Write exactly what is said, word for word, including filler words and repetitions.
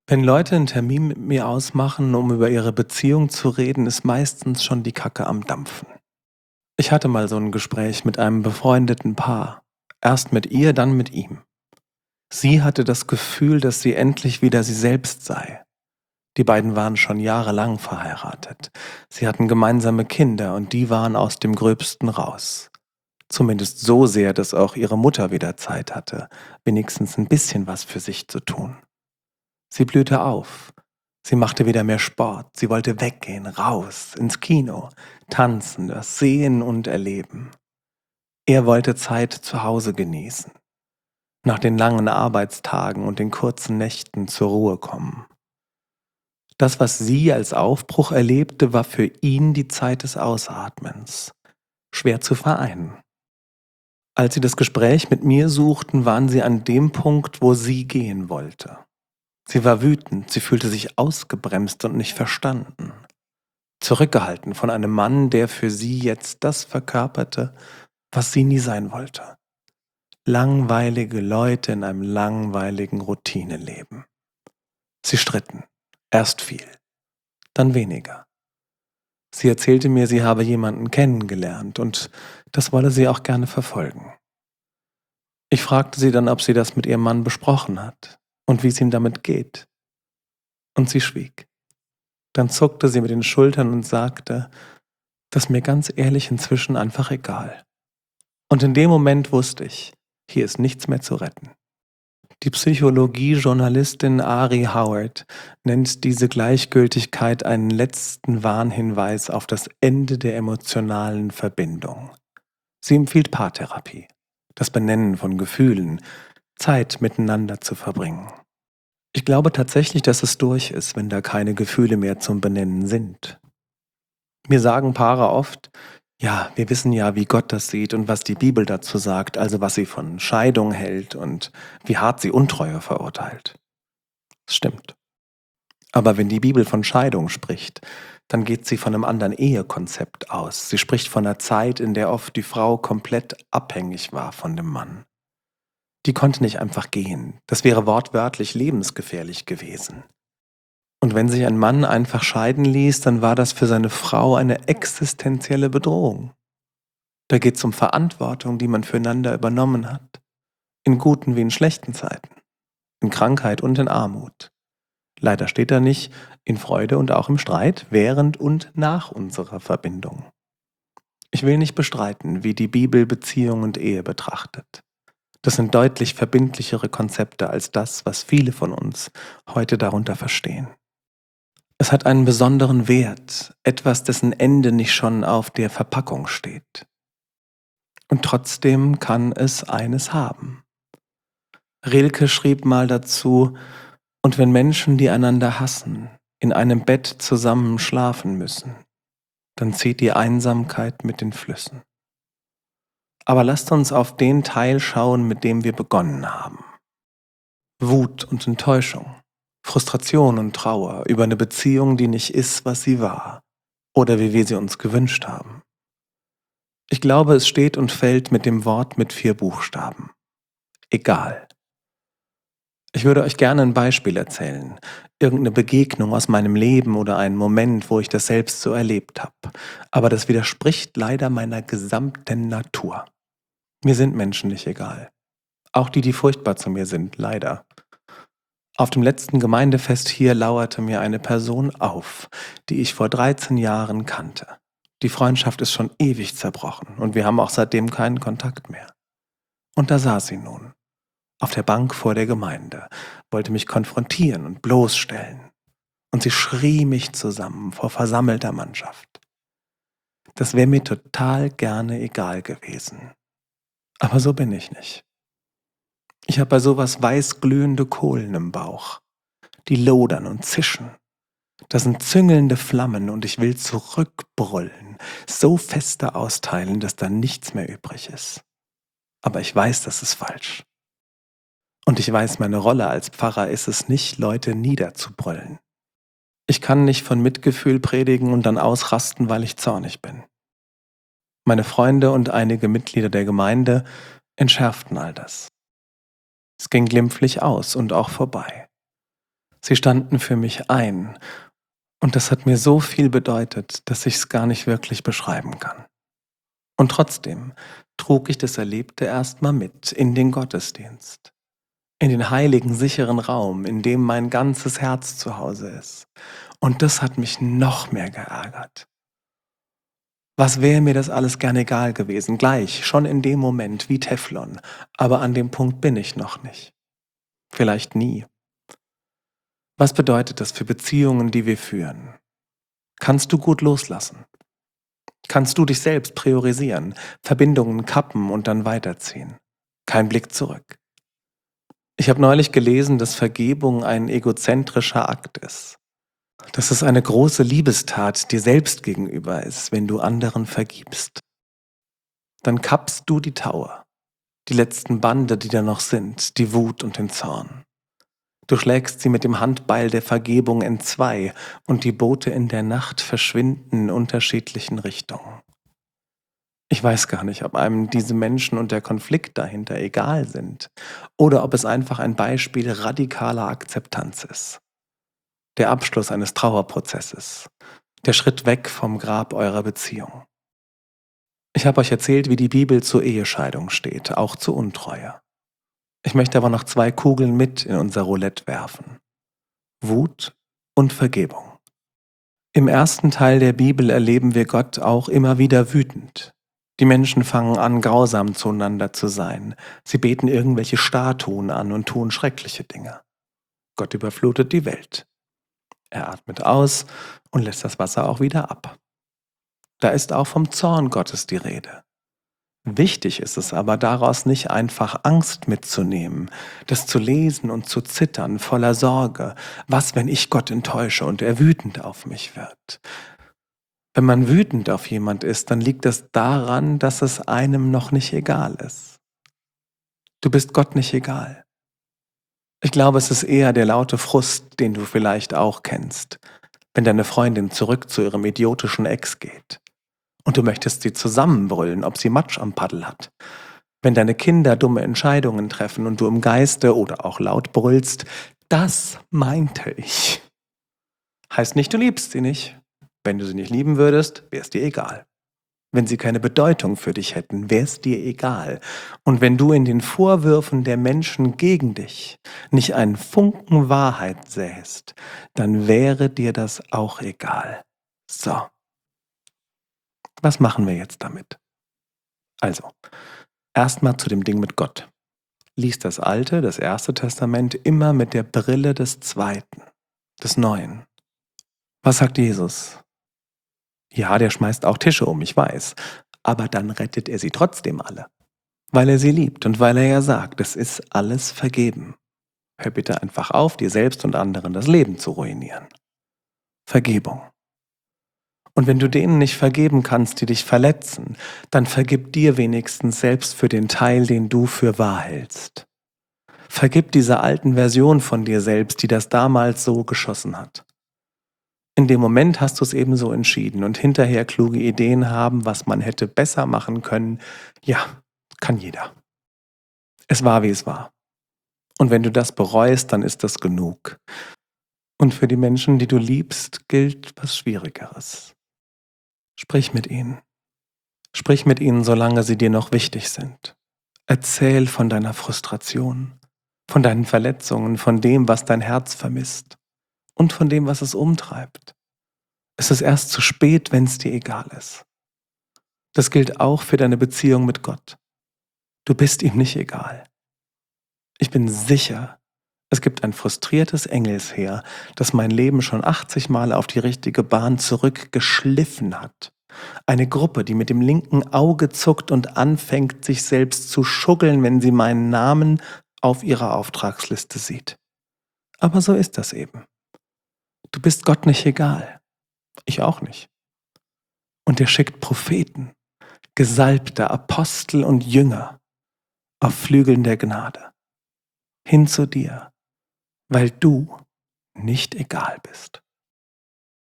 Wenn Leute einen Termin mit mir ausmachen, um über ihre Beziehung zu reden, ist meistens schon die Kacke am Dampfen. Ich hatte mal so ein Gespräch mit einem befreundeten Paar. Erst mit ihr, dann mit ihm. Sie hatte das Gefühl, dass sie endlich wieder sie selbst sei. Die beiden waren schon jahrelang verheiratet. Sie hatten gemeinsame Kinder und die waren aus dem Gröbsten raus. Zumindest so sehr, dass auch ihre Mutter wieder Zeit hatte, wenigstens ein bisschen was für sich zu tun. Sie blühte auf. Sie machte wieder mehr Sport. Sie wollte weggehen, raus, ins Kino, tanzen, das sehen und erleben. Er wollte Zeit zu Hause genießen, nach den langen Arbeitstagen und den kurzen Nächten zur Ruhe kommen. Das, was sie als Aufbruch erlebte, war für ihn die Zeit des Ausatmens. Schwer zu vereinen. Als sie das Gespräch mit mir suchten, waren sie an dem Punkt, wo sie gehen wollte. Sie war wütend, sie fühlte sich ausgebremst und nicht verstanden. Zurückgehalten von einem Mann, der für sie jetzt das verkörperte, was sie nie sein wollte. Langweilige Leute in einem langweiligen Routineleben. Sie stritten. Erst viel, dann weniger. Sie erzählte mir, sie habe jemanden kennengelernt und das wolle sie auch gerne verfolgen. Ich fragte sie dann, ob sie das mit ihrem Mann besprochen hat und wie es ihm damit geht. Und sie schwieg. Dann zuckte sie mit den Schultern und sagte, das mir ganz ehrlich inzwischen einfach egal. Und in dem Moment wusste ich, hier ist nichts mehr zu retten. Die Psychologie-Journalistin Ari Howard nennt diese Gleichgültigkeit einen letzten Warnhinweis auf das Ende der emotionalen Verbindung. Sie empfiehlt Paartherapie, das Benennen von Gefühlen, Zeit miteinander zu verbringen. Ich glaube tatsächlich, dass es durch ist, wenn da keine Gefühle mehr zum Benennen sind. Mir sagen Paare oft, ja, wir wissen ja, wie Gott das sieht und was die Bibel dazu sagt, also was sie von Scheidung hält und wie hart sie Untreue verurteilt. Das stimmt. Aber wenn die Bibel von Scheidung spricht, dann geht sie von einem anderen Ehekonzept aus. Sie spricht von einer Zeit, in der oft die Frau komplett abhängig war von dem Mann. Die konnte nicht einfach gehen. Das wäre wortwörtlich lebensgefährlich gewesen. Und wenn sich ein Mann einfach scheiden ließ, dann war das für seine Frau eine existenzielle Bedrohung. Da geht es um Verantwortung, die man füreinander übernommen hat. In guten wie in schlechten Zeiten. In Krankheit und in Armut. Leider steht da nicht in Freude und auch im Streit, während und nach unserer Verbindung. Ich will nicht bestreiten, wie die Bibel Beziehung und Ehe betrachtet. Das sind deutlich verbindlichere Konzepte als das, was viele von uns heute darunter verstehen. Es hat einen besonderen Wert, etwas, dessen Ende nicht schon auf der Verpackung steht. Und trotzdem kann es eines haben. Rilke schrieb mal dazu, und wenn Menschen, die einander hassen, in einem Bett zusammen schlafen müssen, dann zieht die Einsamkeit mit den Flüssen. Aber lasst uns auf den Teil schauen, mit dem wir begonnen haben. Wut und Enttäuschung. Frustration und Trauer über eine Beziehung, die nicht ist, was sie war oder wie wir sie uns gewünscht haben. Ich glaube, es steht und fällt mit dem Wort mit vier Buchstaben. Egal. Ich würde euch gerne ein Beispiel erzählen, irgendeine Begegnung aus meinem Leben oder einen Moment, wo ich das selbst so erlebt habe. Aber das widerspricht leider meiner gesamten Natur. Mir sind Menschen nicht egal. Auch die, die furchtbar zu mir sind, leider. Auf dem letzten Gemeindefest hier lauerte mir eine Person auf, die ich vor dreizehn Jahren kannte. Die Freundschaft ist schon ewig zerbrochen und wir haben auch seitdem keinen Kontakt mehr. Und da saß sie nun, auf der Bank vor der Gemeinde, wollte mich konfrontieren und bloßstellen. Und sie schrie mich zusammen vor versammelter Mannschaft. Das wäre mir total gerne egal gewesen. Aber so bin ich nicht. Ich habe bei sowas weißglühende Kohlen im Bauch. Die lodern und zischen. Das sind züngelnde Flammen und ich will zurückbrüllen, so feste austeilen, dass da nichts mehr übrig ist. Aber ich weiß, das ist falsch. Und ich weiß, meine Rolle als Pfarrer ist es nicht, Leute niederzubrüllen. Ich kann nicht von Mitgefühl predigen und dann ausrasten, weil ich zornig bin. Meine Freunde und einige Mitglieder der Gemeinde entschärften all das. Es ging glimpflich aus und auch vorbei. Sie standen für mich ein und das hat mir so viel bedeutet, dass ich es gar nicht wirklich beschreiben kann. Und trotzdem trug ich das Erlebte erst mal mit in den Gottesdienst, in den heiligen, sicheren Raum, in dem mein ganzes Herz zu Hause ist. Und das hat mich noch mehr geärgert. Was wäre mir das alles gern egal gewesen, gleich, schon in dem Moment wie Teflon, aber an dem Punkt bin ich noch nicht. Vielleicht nie. Was bedeutet das für Beziehungen, die wir führen? Kannst du gut loslassen? Kannst du dich selbst priorisieren, Verbindungen kappen und dann weiterziehen? Kein Blick zurück. Ich habe neulich gelesen, dass Vergebung ein egozentrischer Akt ist. Dass es eine große Liebestat dir selbst gegenüber ist, wenn du anderen vergibst. Dann kappst du die Taue, die letzten Bande, die da noch sind, die Wut und den Zorn. Du schlägst sie mit dem Handbeil der Vergebung entzwei und die Boote in der Nacht verschwinden in unterschiedlichen Richtungen. Ich weiß gar nicht, ob einem diese Menschen und der Konflikt dahinter egal sind oder ob es einfach ein Beispiel radikaler Akzeptanz ist. Der Abschluss eines Trauerprozesses, der Schritt weg vom Grab eurer Beziehung. Ich habe euch erzählt, wie die Bibel zur Ehescheidung steht, auch zur Untreue. Ich möchte aber noch zwei Kugeln mit in unser Roulette werfen. Wut und Vergebung. Im ersten Teil der Bibel erleben wir Gott auch immer wieder wütend. Die Menschen fangen an, grausam zueinander zu sein. Sie beten irgendwelche Statuen an und tun schreckliche Dinge. Gott überflutet die Welt. Er atmet aus und lässt das Wasser auch wieder ab. Da ist auch vom Zorn Gottes die Rede. Wichtig ist es aber daraus nicht einfach Angst mitzunehmen, das zu lesen und zu zittern voller Sorge, was, wenn ich Gott enttäusche und er wütend auf mich wird. Wenn man wütend auf jemand ist, dann liegt das daran, dass es einem noch nicht egal ist. Du bist Gott nicht egal. Ich glaube, es ist eher der laute Frust, den du vielleicht auch kennst, wenn deine Freundin zurück zu ihrem idiotischen Ex geht. Und du möchtest sie zusammenbrüllen, ob sie Matsch am Paddel hat. Wenn deine Kinder dumme Entscheidungen treffen und du im Geiste oder auch laut brüllst, das meinte ich. Heißt nicht, du liebst sie nicht. Wenn du sie nicht lieben würdest, wär's dir egal. Wenn sie keine Bedeutung für dich hätten, wär's dir egal. Und wenn du in den Vorwürfen der Menschen gegen dich nicht einen Funken Wahrheit sähst, dann wäre dir das auch egal. So. Was machen wir jetzt damit? Also, erstmal zu dem Ding mit Gott. Lies das Alte, das Erste Testament immer mit der Brille des Zweiten, des Neuen. Was sagt Jesus? Ja, der schmeißt auch Tische um, ich weiß. Aber dann rettet er sie trotzdem alle. Weil er sie liebt und weil er ja sagt, es ist alles vergeben. Hör bitte einfach auf, dir selbst und anderen das Leben zu ruinieren. Vergebung. Und wenn du denen nicht vergeben kannst, die dich verletzen, dann vergib dir wenigstens selbst für den Teil, den du für wahr hältst. Vergib dieser alten Version von dir selbst, die das damals so geschossen hat. In dem Moment hast du es eben so entschieden und hinterher kluge Ideen haben, was man hätte besser machen können. Ja, kann jeder. Es war, wie es war. Und wenn du das bereust, dann ist das genug. Und für die Menschen, die du liebst, gilt was Schwierigeres. Sprich mit ihnen. Sprich mit ihnen, solange sie dir noch wichtig sind. Erzähl von deiner Frustration, von deinen Verletzungen, von dem, was dein Herz vermisst und von dem, was es umtreibt. Es ist erst zu spät, wenn es dir egal ist. Das gilt auch für deine Beziehung mit Gott. Du bist ihm nicht egal. Ich bin sicher, es gibt ein frustriertes Engelsheer, das mein Leben schon achtzig Mal auf die richtige Bahn zurückgeschliffen hat. Eine Gruppe, die mit dem linken Auge zuckt und anfängt, sich selbst zu schuggeln, wenn sie meinen Namen auf ihrer Auftragsliste sieht. Aber so ist das eben. Du bist Gott nicht egal. Ich auch nicht. Und er schickt Propheten, Gesalbte, Apostel und Jünger auf Flügeln der Gnade hin zu dir, weil du nicht egal bist.